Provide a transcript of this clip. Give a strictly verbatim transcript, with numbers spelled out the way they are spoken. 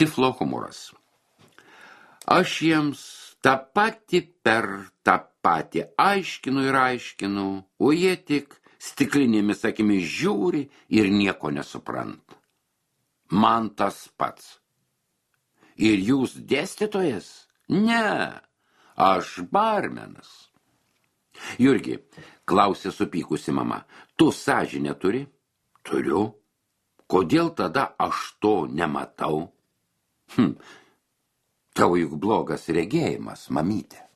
Tiflo humoras. Aš jiems tą patį per tą patį aiškinu ir aiškinu, o jie tik stiklinėmis akimis žiūri ir nieko nesupranta. Man tas pats. Ir jūs dėstytojas? Ne, aš barmenas. Jurgi, klausė supykusi mama, tu sąžinę turi? Turiu. Kodėl tada aš to nematau? Hm, tau juk blogas regėjimas, mamytė.